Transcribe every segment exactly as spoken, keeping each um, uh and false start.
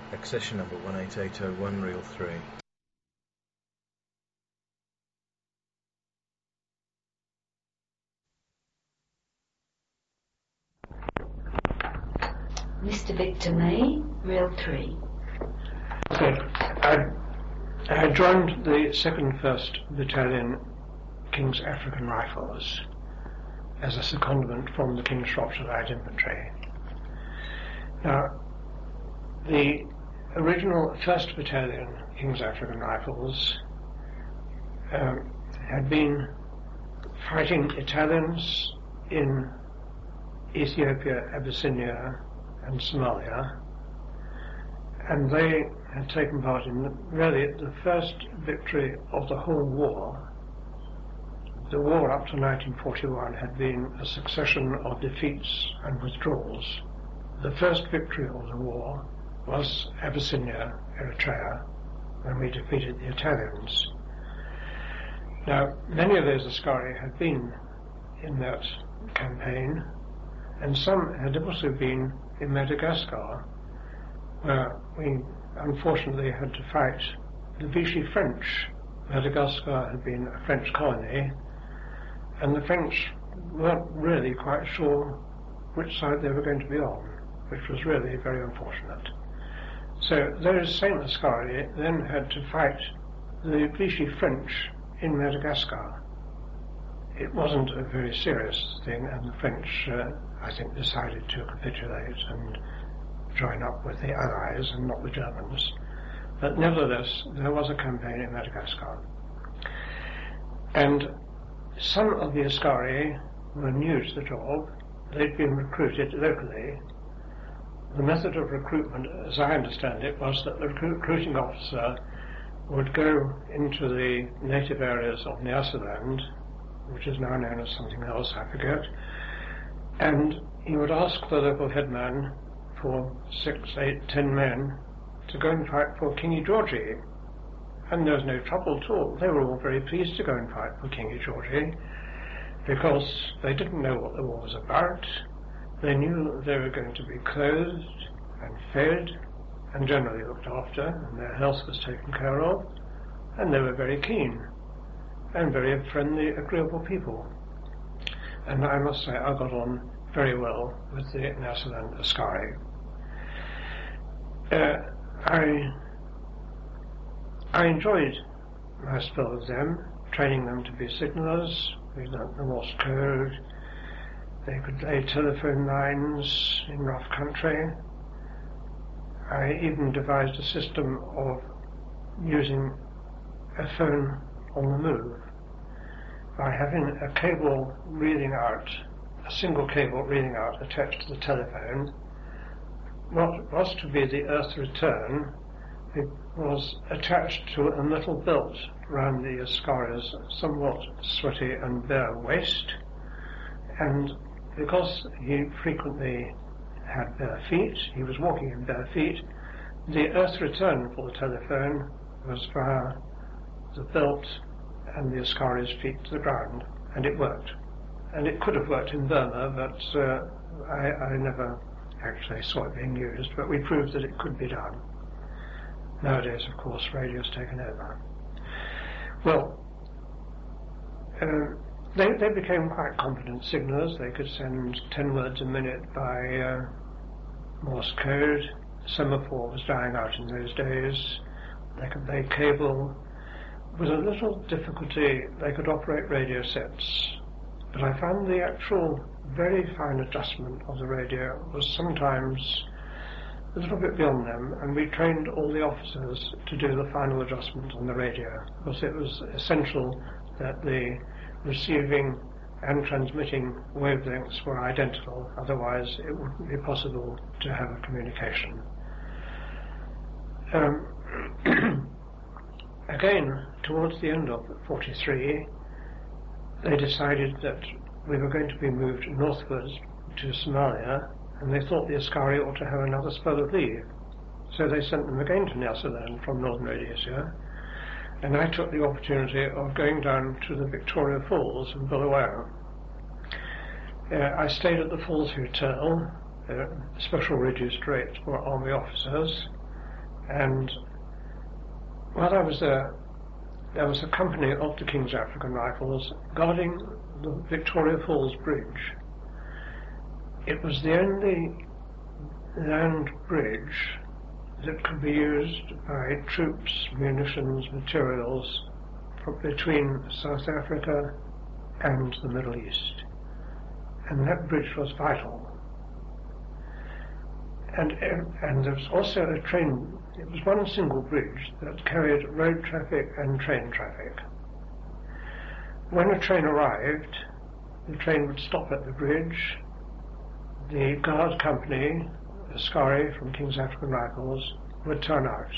Accession number one eight eight zero one, reel three. Mister Victor May, reel three. Okay. I, I joined the second first Battalion King's African Rifles as a secondment from the King's Shropshire Light Infantry. Now, the original first Battalion King's African Rifles um, had been fighting Italians in Ethiopia, Abyssinia and Somalia, and they had taken part in the, really the first victory of the whole war. The war up to nineteen forty-one had been a succession of defeats and withdrawals. The first victory of the war was Abyssinia, Eritrea, when we defeated the Italians. Now, many of those Askari had been in that campaign, and some had also been in Madagascar, where we unfortunately had to fight the Vichy French. Madagascar had been a French colony, and the French weren't really quite sure which side they were going to be on, which was really very unfortunate. So those same Askari then had to fight the Vichy French in Madagascar. It wasn't a very serious thing, and the French, uh, I think, decided to capitulate and join up with the Allies and not the Germans. But nevertheless, there was a campaign in Madagascar. And some of the Askari were new to the job. They'd been recruited locally. The method of recruitment, as I understand it, was that the recruiting officer would go into the native areas of Nyasaland, which is now known as something else, I forget, and he would ask the local headman for six, eight, ten men to go and fight for Kingi Georgi. And there was no trouble at all. They were all very pleased to go and fight for Kingi Georgi because they didn't know what the war was about. They knew they were going to be clothed and fed and generally looked after, and their health was taken care of, and they were very keen and very friendly, agreeable people. And I must say I got on very well with the Nyasaland Askari. Uh, I, I enjoyed my spell with them, training them to be signallers. We learnt the Morse code. They could lay telephone lines in rough country. I even devised a system of using a phone on the move by having a cable reading out, a single cable reading out attached to the telephone. What was to be the Earth return, it was attached to a metal belt around the Askari's somewhat sweaty and bare waist, and because he frequently had bare feet, he was walking in bare feet, the Earth return for the telephone was via the belt and the Askari's feet to the ground, and it worked. And it could have worked in Burma, but uh, I, I never actually saw it being used, but we proved that it could be done. Nowadays, of course, radio's taken over. Well, uh, they, they became quite competent signallers. They could send ten words a minute by uh, Morse code. Semaphore was dying out in those days. They could lay cable. With a little difficulty, they could operate radio sets. But I found the actual very fine adjustment of the radio was sometimes a little bit beyond them, and we trained all the officers to do the final adjustment on the radio, because it was essential that the receiving and transmitting wavelengths were identical, otherwise it wouldn't be possible to have a communication. Um, again, towards the end of forty-three, they decided that we were going to be moved northwards to Somalia, and they thought the Askari ought to have another spell of leave. So they sent them again to Nyasaland from Northern Rhodesia, and I took the opportunity of going down to the Victoria Falls in Bulawayo. Uh, I stayed at the Falls Hotel, uh, special reduced rate for army officers, And while I was there, there was a company of the King's African Rifles guarding the Victoria Falls Bridge. It was the only land bridge that could be used by troops, munitions, materials from between South Africa and the Middle East. And that bridge was vital. And, and there was also a train, it was one single bridge that carried road traffic and train traffic. When a train arrived, the train would stop at the bridge. The guard company, Askari from King's African Rifles, would turn out.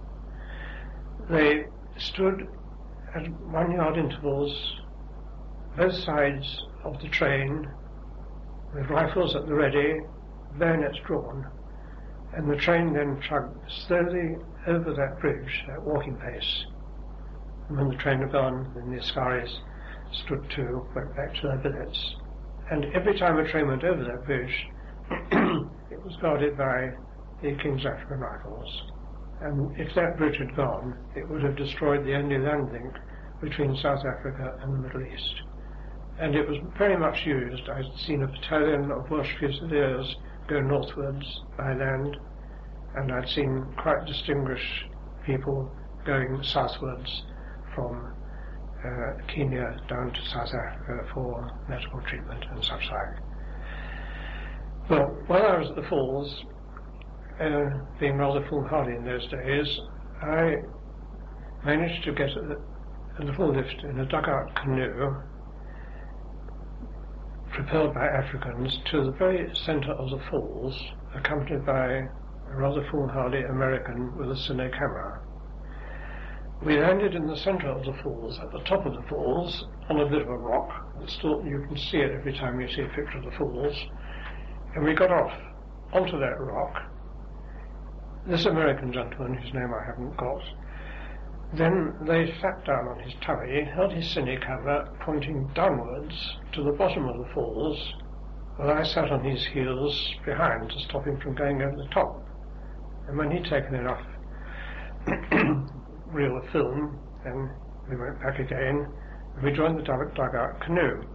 They stood at one yard intervals, both sides of the train, with rifles at the ready, bayonets drawn, and the train then chugged slowly over that bridge at walking pace. And when the train had gone, then the Askaris stood to, went back to their billets. And every time a train went over that bridge, it was guarded by the King's African Rifles. And if that bridge had gone, it would have destroyed the only land link between South Africa and the Middle East. And it was very much used. I'd seen a battalion of Welsh Fusiliers go northwards by land, and I'd seen quite distinguished people going southwards from uh, Kenya down to South Africa for medical treatment and such like. Well, while I was at the falls, uh, being rather foolhardy in those days, I managed to get a, a little lift in a dugout canoe propelled by Africans to the very centre of the falls, accompanied by a rather foolhardy American with a cine camera. We landed in the centre of the falls, at the top of the falls, on a bit of a rock. Still, you can see it every time you see a picture of the falls. And we got off onto that rock. This American gentleman, whose name I haven't got, then lay flat down on his tummy, held his cine camera pointing downwards to the bottom of the falls, while I sat on his heels behind to stop him from going over the top. And when he'd taken enough reel of film, then we went back again, and we joined the dugout canoe.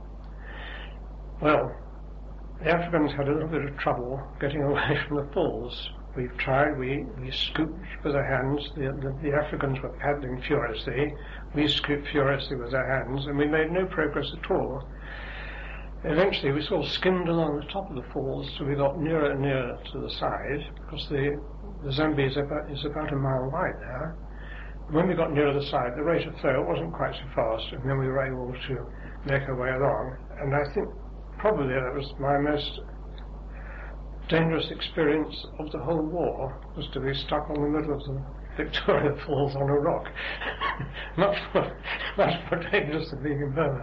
Well, the Africans had a little bit of trouble getting away from the falls. We've tried, we, we scooped with our hands, the, the, the Africans were paddling furiously, we scooped furiously with our hands, and we made no progress at all. Eventually we sort of skimmed along the top of the falls till we got nearer and nearer to the side, because the, the Zambia is about, is about a mile wide there. When we got nearer the side, the rate of flow wasn't quite so fast, and then we were able to make our way along, and I think probably that was my most dangerous experience of the whole war, was to be stuck on the middle of the Victoria Falls on a rock. much more, much more dangerous than being in Burma.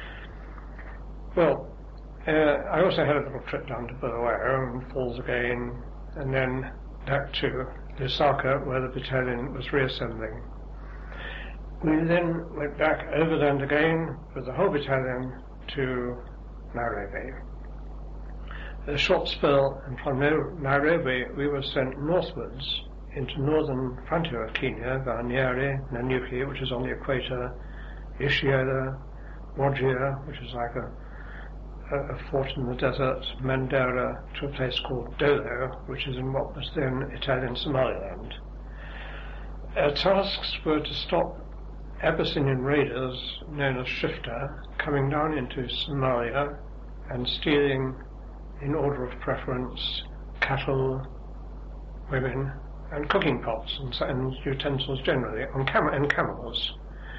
Well, uh, I also had a little trip down to Bulawayo and Falls again, and then back to Lusaka, where the battalion was reassembling. We then went back overland again with the whole battalion to Nairobi. A short spell, and from Nairobi we were sent northwards into northern frontier of Kenya via Nyeri, Nanyuki, which is on the equator, Ishiola, Wajir, which is like a, a, a fort in the desert, Mandera, to a place called Dolo, which is in what was then Italian Somaliland. Our tasks were to stop Abyssinian raiders known as Shifta coming down into Somalia and stealing, in order of preference, cattle, women, and cooking pots and, and utensils generally, on cam- and camels.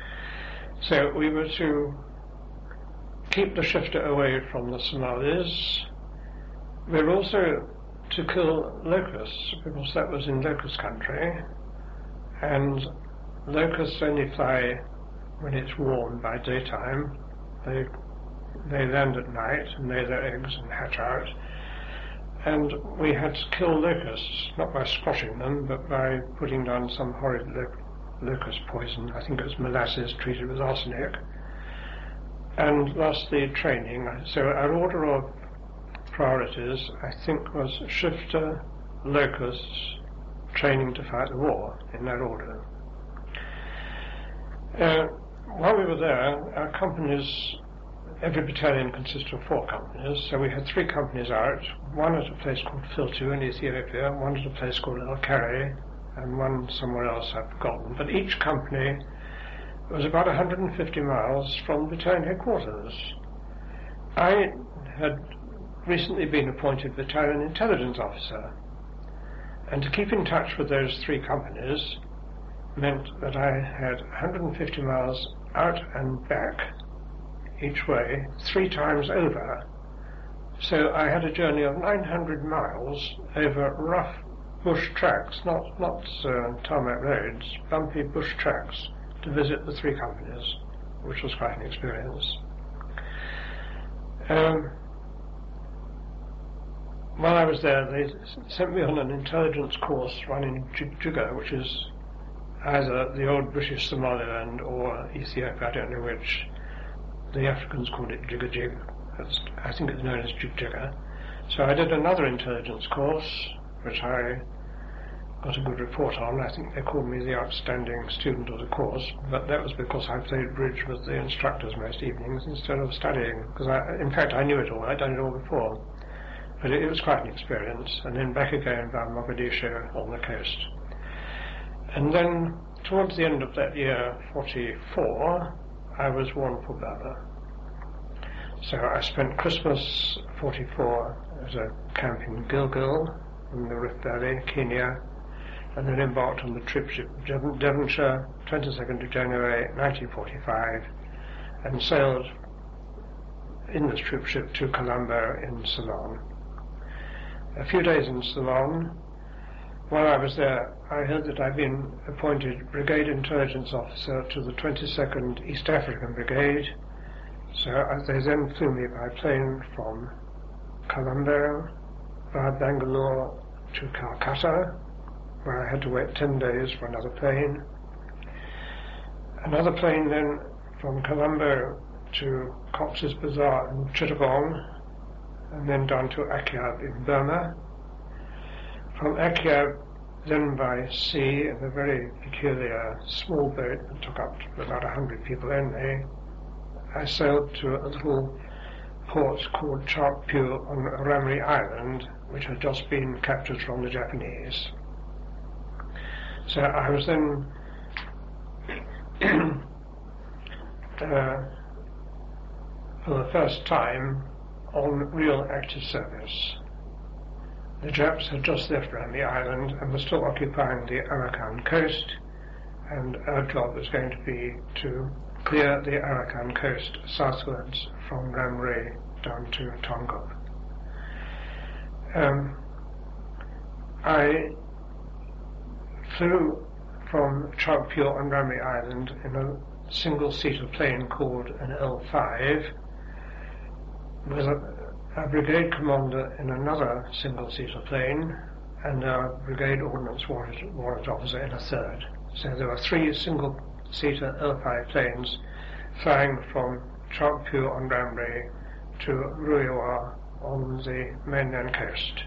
So we were to keep the Shifta away from the Somalis. We were also to kill locusts, because that was in locust country, and locusts only fly when it's warm by daytime. They They land at night and lay their eggs and hatch out. And we had to kill locusts, not by squashing them, but by putting down some horrid lo- locust poison. I think it was molasses treated with arsenic. And lastly, training. So our order of priorities, I think, was Shifta, locusts, training to fight the war, in that order. Uh, while we were there, our companies, every battalion consisted of four companies, so we had three companies out, one at a place called Filtu in Ethiopia, one at a place called El Kari, and one somewhere else I've forgotten. But each company was about one hundred fifty miles from battalion headquarters. I had recently been appointed battalion intelligence officer, and to keep in touch with those three companies meant that I had one hundred fifty miles out and back each way, three times over. So I had a journey of nine hundred miles over rough bush tracks, not, not uh, tarmac roads, bumpy bush tracks, to visit the three companies, which was quite an experience. Um, while I was there, they sent me on an intelligence course run in Jigjiga, which is either the old British Somaliland or Ethiopia, I don't know which. The Africans called it Jigajig. I think it's known as Jigjiga. So I did another intelligence course, which I got a good report on. I think they called me the outstanding student of the course, but that was because I played bridge with the instructors most evenings instead of studying, because I, in fact I knew it all, I'd done it all before. But it, it was quite an experience, and then back again by Mogadishu on the coast. And then towards the end of that year, forty-four, I was warned for Burma. So I spent Christmas forty-four at a camp in Gilgil in the Rift Valley, Kenya, and then embarked on the trip ship Devon, Devonshire, twenty-second of January nineteen forty-five, and sailed in this trip ship to Colombo in Ceylon. A few days in Ceylon. While I was there, I heard that I'd been appointed Brigade Intelligence Officer to the twenty-second East African Brigade. So uh, they then flew me by plane from Colombo via Bangalore to Calcutta, where I had to wait ten days for another plane. Another plane then from Colombo to Cox's Bazar in Chittagong, and then down to Akyab in Burma. From Akyab, then by sea, in a very peculiar small boat that took up to about a hundred people only, I sailed to a little port called Chakpyu on Ramri Island, which had just been captured from the Japanese. So I was then uh, for the first time on real active service. The Japs had just left Ramri Island and were still occupying the Arakan coast, and our job was going to be to clear the Arakan coast southwards from Ramri down to Tonga. Um, I flew from Chakpyu on Ramri Island in a single-seater plane called an L five, with a, a brigade commander in another single-seater plane, and our brigade ordnance warrant, warrant officer in a third. So there were three single-seater L five planes flying from Chakpyu on Ramri to Ruiwa on the mainland coast.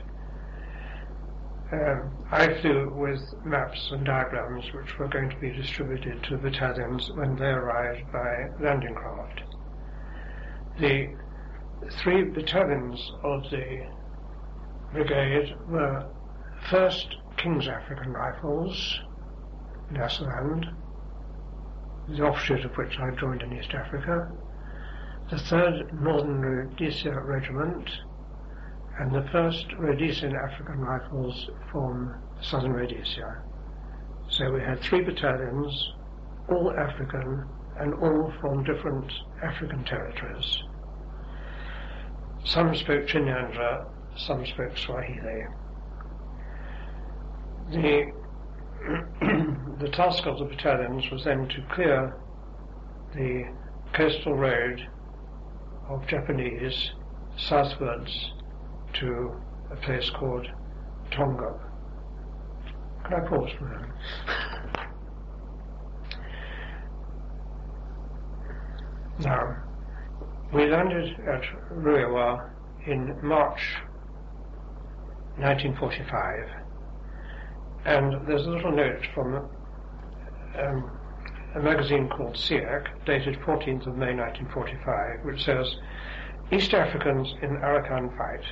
Um, I flew with maps and diagrams which were going to be distributed to battalions when they arrived by landing craft. The three battalions of the brigade were first King's African Rifles, Nyasaland, the offshoot of which I joined in East Africa, the third Northern Rhodesia Regiment, and the first Rhodesian African Rifles from Southern Rhodesia. So we had three battalions, all African, and all from different African territories. Some spoke Chinyanja, some spoke Swahili. The, the task of the battalions was then to clear the coastal road of Japanese southwards to a place called Tonga. Can I pause for a moment? Now, we landed at Ruiwa in March nineteen forty-five, And there's a little note from um, a magazine called SEAC, dated fourteenth of May nineteen forty-five, which says, East Africans in Arakan fight.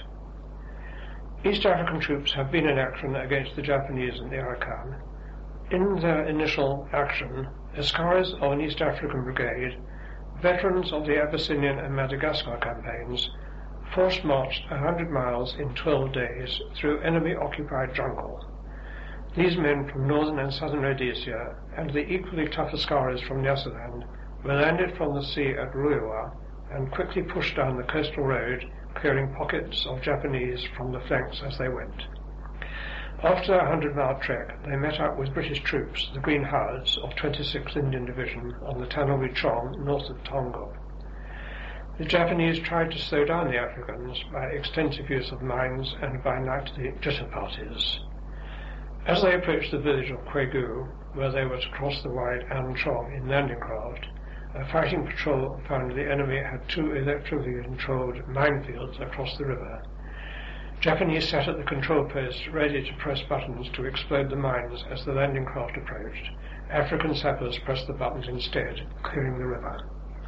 East African troops have been in action against the Japanese in the Arakan. In their initial action, Askaris of an East African brigade, veterans of the Abyssinian and Madagascar campaigns, force-marched one hundred miles in twelve days through enemy-occupied jungle. These men from northern and southern Rhodesia and the equally tough Askaris from Nyasaland were landed from the sea at Ruiwa and quickly pushed down the coastal road, clearing pockets of Japanese from the flanks as they went. After a hundred-mile trek, they met up with British troops, the Green Howards of twenty-sixth Indian Division, on the Tanowi Chong, north of Tongo. The Japanese tried to slow down the Africans by extensive use of mines and by nightly jitter parties. As they approached the village of Kwegu, where they were to cross the wide An Chong in landing craft, a fighting patrol found the enemy had two electrically controlled minefields across the river. Japanese sat at the control posts ready to press buttons to explode the mines as the landing craft approached. African sappers pressed the buttons instead, clearing the river.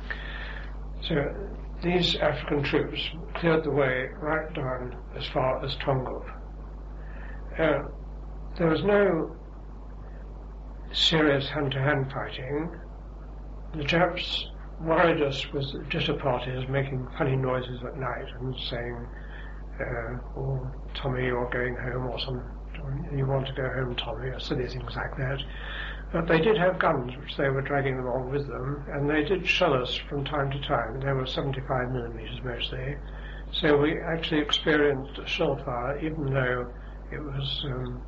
So these African troops cleared the way right down as far as Tongup. Uh, there was no serious hand-to-hand fighting. The Japs worried us with jitter parties making funny noises at night and saying, uh, oh, Tommy, you're going home, or some, you want to go home, Tommy, or silly things like that. But they did have guns, which they were dragging along with them, and they did shell us from time to time. They were seventy-five millimeters mostly. So we actually experienced shell fire, even though it was um,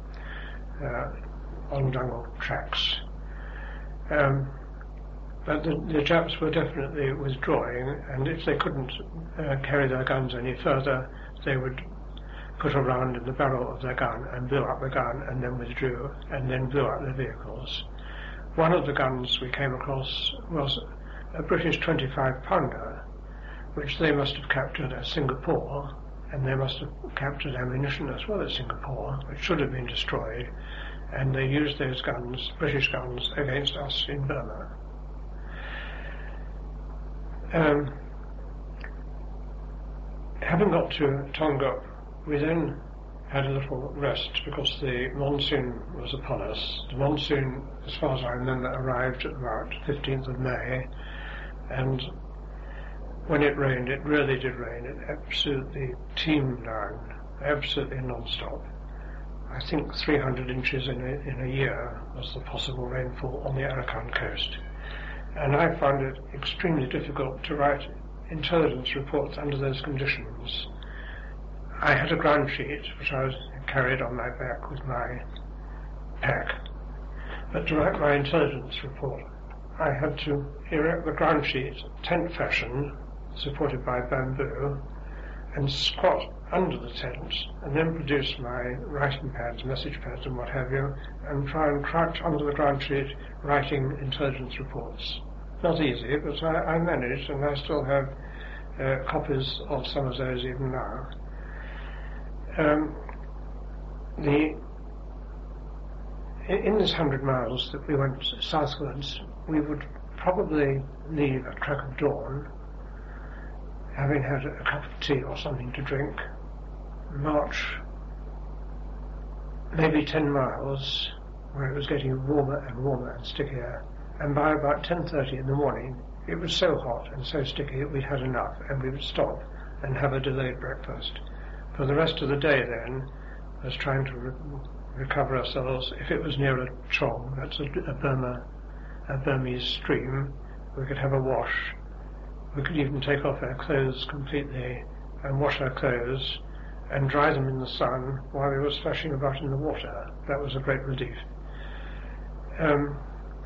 uh, on jungle tracks. Um, But the, the Japs were definitely withdrawing, and if they couldn't uh, carry their guns any further, they would put a round in the barrel of their gun and blew up the gun and then withdrew and then blew up their vehicles. One of the guns we came across was a British twenty-five pounder, which they must have captured at Singapore, and they must have captured ammunition as well at Singapore, which should have been destroyed, and they used those guns, British guns, against us in Burma. Um, having got to Tongup, we then had a little rest because the monsoon was upon us. The monsoon, as far as I remember, arrived at about fifteenth of May, and when it rained, it really did rain. It absolutely teemed down, absolutely non-stop. I think three hundred inches in a, in a year was the possible rainfall on the Arakan coast. And I found it extremely difficult to write intelligence reports under those conditions. I had a ground sheet which I was carried on my back with my pack, but to write my intelligence report I had to erect the ground sheet tent fashion, supported by bamboo, and squat under the tent, and then produce my writing pads, message pads and what have you, and try and crouch under the ground sheet writing intelligence reports. Not easy, but I, I managed, and I still have uh, copies of some of those even now. Um, the in this hundred miles that we went southwards, we would probably leave at crack of dawn, having had a cup of tea or something to drink, march maybe ten miles, where it was getting warmer and warmer and stickier, and by about ten thirty in the morning it was so hot and so sticky that we'd had enough, and we would stop and have a delayed breakfast. For the rest of the day then was trying to re- recover ourselves. If it was near a chong, that's a, a Burma, a Burmese stream, we could have a wash. We could even take off our clothes completely and wash our clothes and dry them in the sun while we were splashing about in the water. That was a great relief. Um,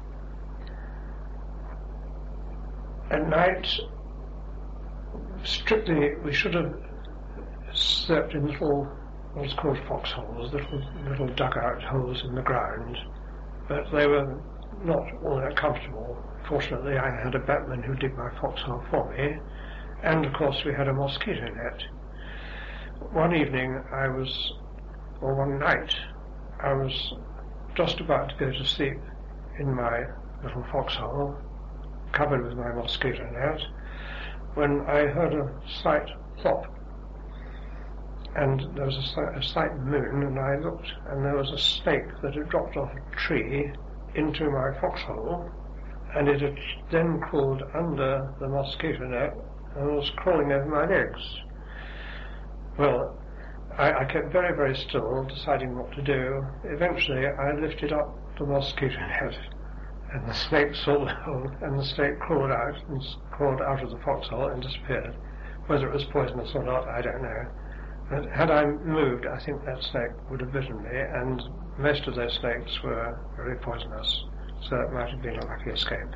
at night, strictly, we should have slept in little, what's called foxholes, little, little dugout holes in the ground, but they were not all that comfortable. Fortunately, I had a batman who did my foxhole for me, and of course we had a mosquito net. One evening I was, or one night, I was just about to go to sleep in my little foxhole, covered with my mosquito net, when I heard a slight plop. And there was a, slight, a slight moon, and I looked, and there was a snake that had dropped off a tree into my foxhole, and it had then crawled under the mosquito net and was crawling over my legs. Well, I, I kept very, very still, deciding what to do. Eventually, I lifted up the mosquito net, and the snake saw the hole, and the snake crawled out, and crawled out of the foxhole and disappeared. Whether it was poisonous or not, I don't know. But had I moved, I think that snake would have bitten me, and most of those snakes were very poisonous, so it might have been a lucky escape.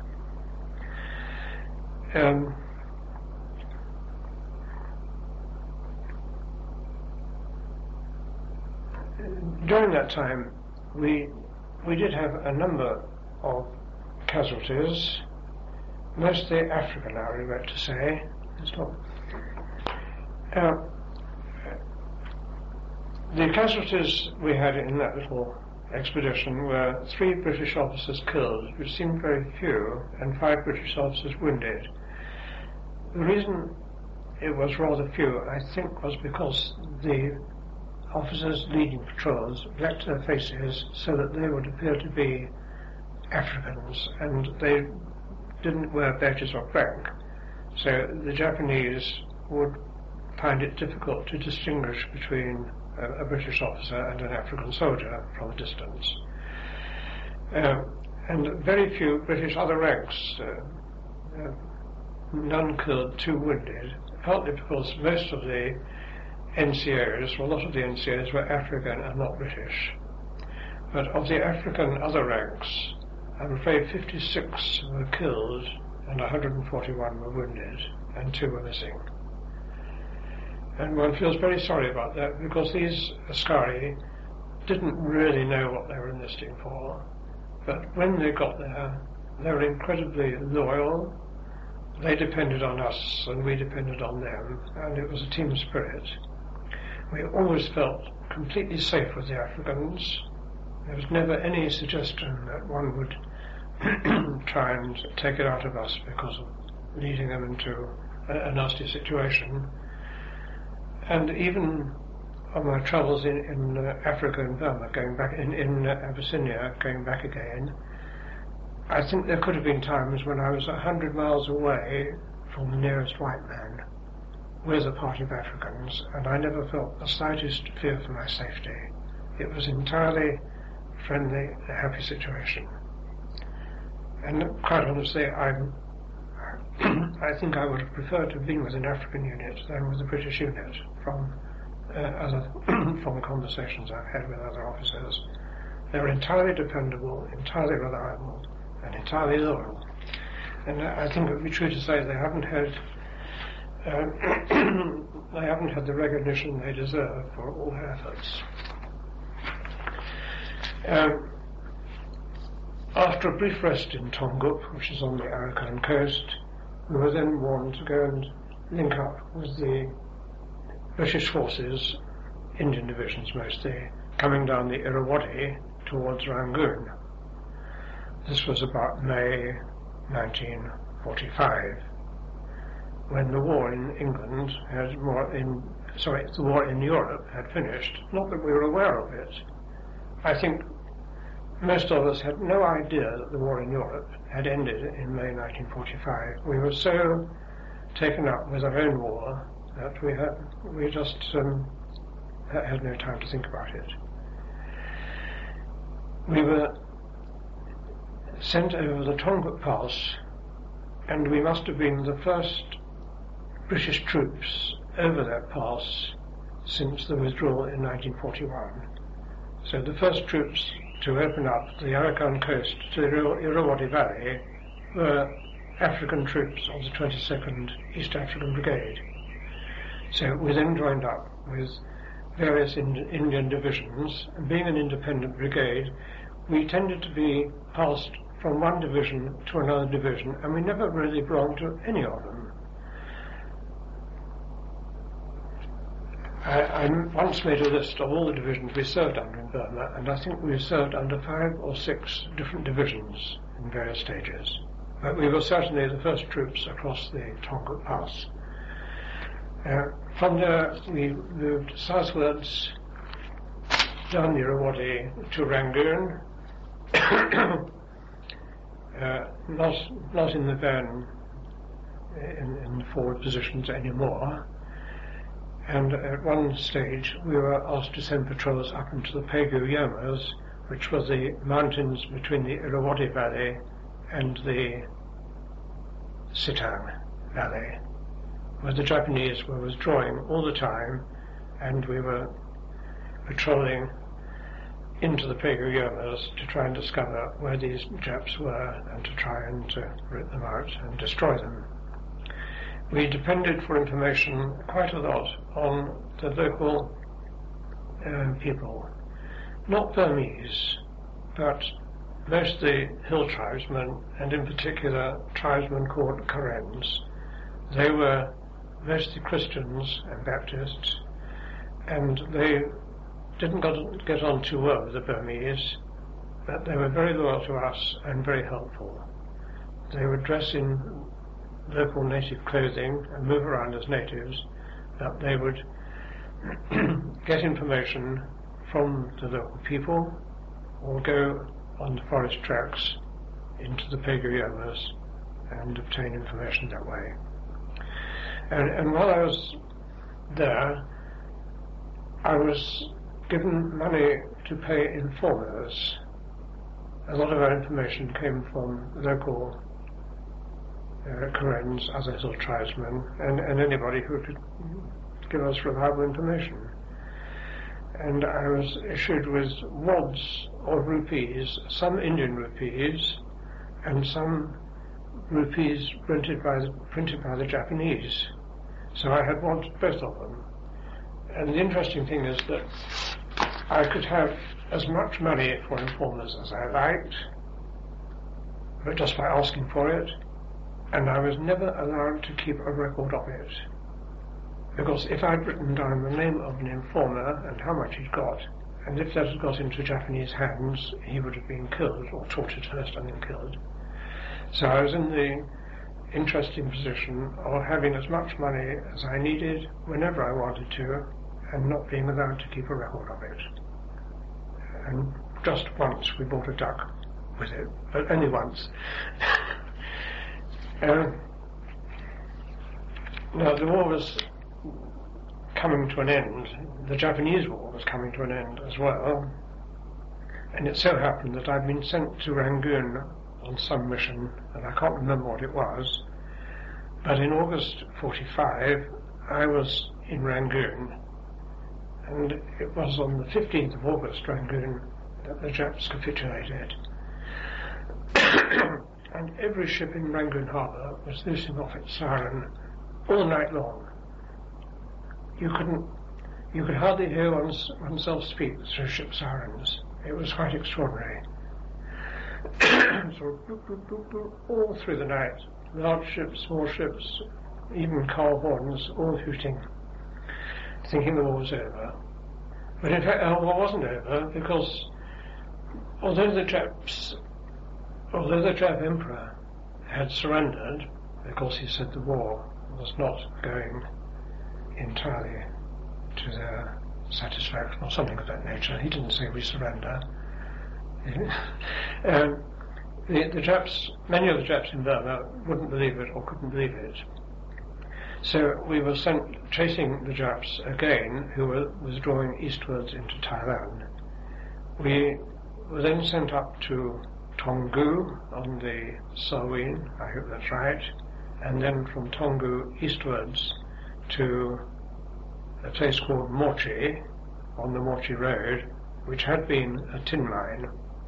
Um, during that time, we we did have a number of casualties, mostly African, I regret to say. It's not. Uh, The casualties we had in that little expedition were three British officers killed, which seemed very few, and five British officers wounded. The reason it was rather few, I think, was because the officers leading patrols blacked their faces so that they would appear to be Africans, and they didn't wear badges of rank, so the Japanese would find it difficult to distinguish between a British officer and an African soldier from a distance. Um, and very few British other ranks, uh, uh, none killed, two wounded, partly because most of the N C Os, well, a lot of the N C Os were African and not British. But of the African other ranks, I'm afraid fifty-six were killed and one hundred forty-one were wounded, and two were missing. And one feels very sorry about that, because these Askari didn't really know what they were enlisting for. But when they got there, they were incredibly loyal. They depended on us, and we depended on them, and it was a team spirit. We always felt completely safe with the Africans. There was never any suggestion that one would try and take it out of us because of leading them into a, a nasty situation. And even on my travels in, in uh, Africa and Burma, going back in, in uh, Abyssinia, going back again, I think there could have been times when I was a hundred miles away from the nearest white man with a party of Africans, and I never felt the slightest fear for my safety. It was entirely friendly, a happy situation. And quite honestly, I'm I think I would have preferred to have been with an African unit than with a British unit from uh, other from the conversations I've had with other officers. They were entirely dependable, entirely reliable, and entirely loyal. And I think it would be true to say they haven't had uh, they haven't had the recognition they deserve for all their efforts. Um, after a brief rest in Tongup, which is on the Arakan coast, we were then warned to go and link up with the British forces, Indian divisions mostly, coming down the Irrawaddy towards Rangoon. This was about May nineteen forty-five, when the war in England had more in sorry, the war in Europe had finished. Not that we were aware of it. I think most of us had no idea that the war in Europe had ended in May nineteen forty-five. We were so taken up with our own war that we had we just um, had no time to think about it. We were sent over the Tongup Pass, and we must have been the first British troops over that pass since the withdrawal in nineteen forty-one. So the first troops to open up the Arakan coast to the Irrawaddy Valley were African troops of the twenty-second East African Brigade. So we then joined up with various Ind- Indian divisions, and being an independent brigade, we tended to be passed from one division to another division, and we never really belonged to any of them. I, I, I once made a list of all the divisions we served under in Burma, and I think we served under five or six different divisions in various stages. But we were certainly the first troops across the Tonga Pass. Uh, from there we moved southwards down the Irrawaddy to Rangoon, uh, not, not in the van in, in the forward positions anymore. And at one stage we were asked to send patrols up into the Pegu Yamas, which were the mountains between the Irrawaddy Valley and the Sitang Valley, where the Japanese were withdrawing all the time, and we were patrolling into the Pegu Yamas to try and discover where these Japs were and to try and uh, root them out and destroy them. We depended for information quite a lot on the local uh, people, not Burmese, but most of the hill tribesmen, and in particular tribesmen called Karens. They were mostly Christians and Baptists, and they didn't got, get on too well with the Burmese, but they were very loyal to us and very helpful. They would dress in local native clothing and move around as natives, but they would get information from the local people or go on the forest tracks into the Pegu Yamas and obtain information that way. And, and while I was there, I was given money to pay informers. A lot of our information came from local uh, Karens, other hill tribesmen, and, and anybody who could give us reliable information. And I was issued with wads of rupees, some Indian rupees, and some rupees printed by the, printed by the Japanese. So I had wads, both of them. And the interesting thing is that I could have as much money for informers as I liked, but just by asking for it, and I was never allowed to keep a record of it. Because if I'd written down the name of an informer and how much he'd got, and if that had got into Japanese hands, he would have been killed, or tortured first and then killed. So I was in the interesting position of having as much money as I needed whenever I wanted to, and not being allowed to keep a record of it. And just once we bought a duck with it, but only once. uh, now the war was coming to an end. The Japanese war was coming to an end as well, and it so happened that I'd been sent to Rangoon on some mission, and I can't remember what it was, but in August forty-five I was in Rangoon, and it was on the fifteenth of August, Rangoon, that the Japs capitulated. And every ship in Rangoon harbour was loosing off its siren all night long. You couldn't, you could hardly hear one's, oneself speak through ship sirens. It was quite extraordinary. So boop, boop, boop, boop, all through the night, large ships, small ships, even car horns, all hooting, thinking the war was over. But in fact, the war wasn't over, because although the Japs, although the Jap emperor had surrendered, because he said the war was not going entirely to their satisfaction or something of that nature. He didn't say we surrender. um, the, the Japs, many of the Japs in Burma wouldn't believe it or couldn't believe it. So we were sent chasing the Japs again, who were withdrawing eastwards into Thailand. We were then sent up to Tonggu on the Salween, I hope that's right, and then from Tonggu eastwards to a place called Mochi, on the Mochi Road, which had been a tin mine.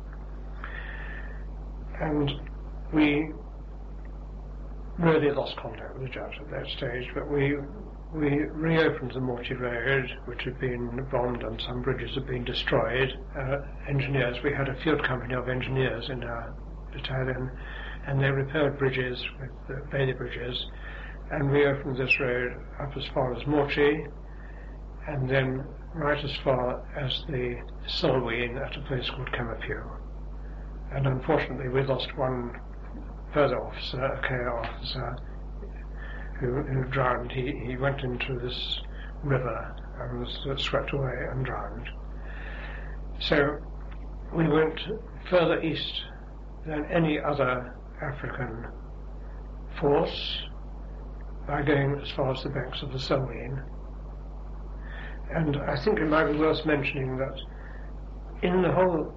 And we really lost contact with the Japs at that stage, but we we reopened the Mochi Road, which had been bombed and some bridges had been destroyed. Uh, engineers, we had a field company of engineers in our battalion, and they repaired bridges with the Bailey bridges, and we opened this road up as far as Mochi, and then right as far as the Solween at a place called Kamapu. And unfortunately we lost one further officer, a K R officer, who, who drowned. He, he went into this river and was uh, swept away and drowned. So we went further east than any other African force by going as far as the banks of the Solween. And I think it might be worth mentioning that in the whole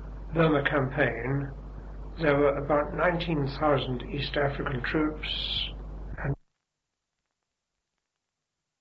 Burma campaign there were about nineteen thousand East African troops,